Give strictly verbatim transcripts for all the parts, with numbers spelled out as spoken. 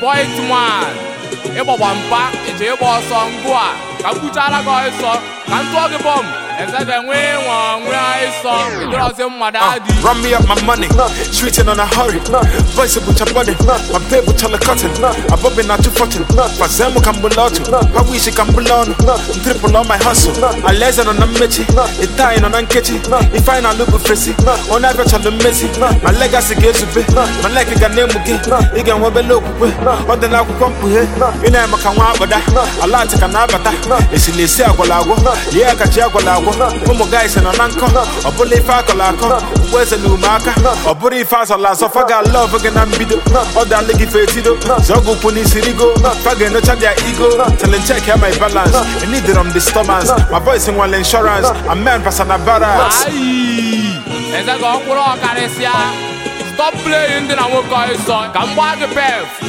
spoilt man. Ịgbagba mpa eche ịgba ọsọ ngwa ka m kwuchala gị ọsọ ka m tụọ gị bọm eze ga-enwe nwa nwe ịsọ ịdịrọzi mmadụ adị. Run me up my money, streeting on a hurry. Voice of a body, my paper tell a cotton. I'm bobbing not too fortune. Fazemo Cambulato, how we should Cambulano. Triple on my hustle. I laser on a mechi, it tying on a kitchen. If I not look frizzy, on I bet on the messy. My legacy gives a bit, my leg can name again. You can wobble look with, but then I could come here. You know, I can't want that. I like to can have that. It's in the Siagolago, yeah, Kajiagolago. Como guys in an anchor, a bully facolaco. Where's a new marker? Or body fast or last of I got love again and video. Or that leggy fetido. Zogo puni sirigo. Fagan no their ego. Tell and check out my balance. I need it on disturbance. My voice in one insurance. A man passana barras. Aye. Eze ga okuro karesia. Stop playing the nawo guys son. Come back the pef.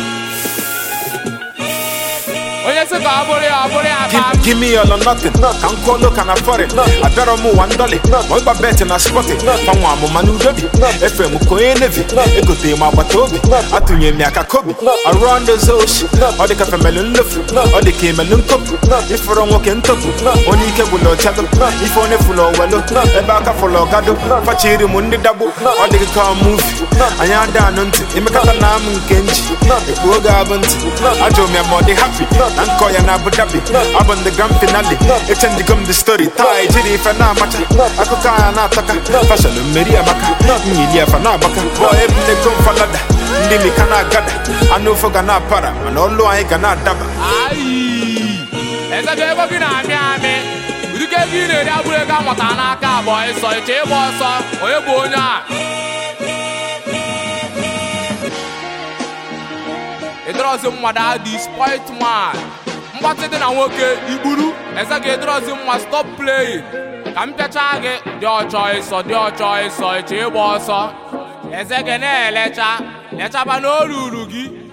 Give, give me all or nothing. Can't call look and afford it. I better move one dolly. My bet and I spot it. From one manu dobi. F M Koe Nevi. Ego te ma batobi. Atunye miaka kobi. Around the zosh. Or the cafe melon loaf. Or the kemelun cup. If we're on walking top. Only kebulo chalo. If only full of wello. A baka full of gado. Fachiri mundi dabu. Or the car move. I am down until Imakatanam Kenji. The Boga Bunti. I told me I'm more happy. And Koya na Abu Dhabi, I'm on the grand finale. It's in the gum the story. Tai Jiri Fana Macha, Akuka na Taka, Fashion Maria Maka, Milia Fana Baka, Boy, they come for Lada, Ndimi Kana Gada, I know for Gana Para, and all I Gana Daba. Aye, as a devil in Amiami, you get in a Abuega Matana, boy, so a table, or a bona. It draws him what I spoilt man. What's it in a work? Iburu, as I get draws him must stop playing. Come to target your choice or your choice or a table, as I can let her, let her no rugi.